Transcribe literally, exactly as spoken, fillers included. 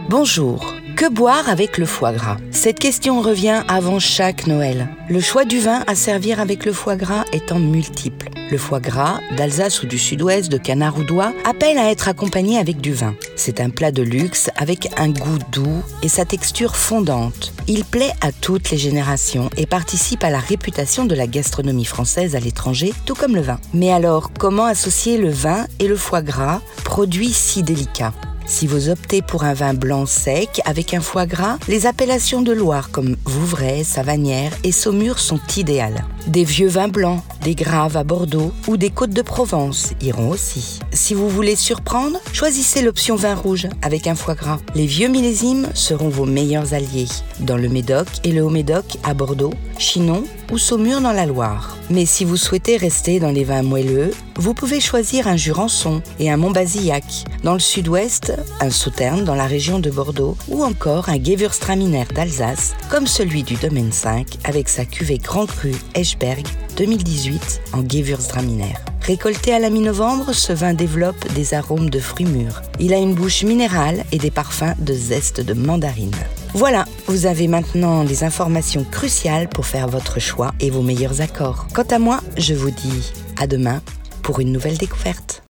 Bonjour, que boire avec le foie gras? Cette question revient avant chaque Noël. Le choix du vin à servir avec le foie gras étant multiple. Le foie gras, d'Alsace ou du sud-ouest, de canard ou d'oie, appelle à être accompagné avec du vin. C'est un plat de luxe avec un goût doux et sa texture fondante. Il plaît à toutes les générations et participe à la réputation de la gastronomie française à l'étranger, tout comme le vin. Mais alors, comment associer le vin et le foie gras, produit si délicat? Si vous optez pour un vin blanc sec avec un foie gras, les appellations de Loire comme Vouvray, Savanière et Saumur sont idéales. Des vieux vins blancs, des graves à Bordeaux ou des côtes de Provence iront aussi. Si vous voulez surprendre, choisissez l'option vin rouge avec un foie gras. Les vieux millésimes seront vos meilleurs alliés, dans le Médoc et le Haut-Médoc à Bordeaux, Chinon ou Saumur dans la Loire. Mais si vous souhaitez rester dans les vins moelleux, vous pouvez choisir un Jurançon et un Montbazillac. Dans le sud-ouest, un Sauterne dans la région de Bordeaux ou encore un Gewürztraminer d'Alsace, comme celui du Domaine cinq avec sa cuvée Grand Cru Eschberg deux mille dix-huit en Gewürztraminer. Récolté à la mi-novembre, ce vin développe des arômes de fruits mûrs. Il a une bouche minérale et des parfums de zeste de mandarine. Voilà, vous avez maintenant les informations cruciales pour faire votre choix et vos meilleurs accords. Quant à moi, je vous dis à demain pour une nouvelle découverte.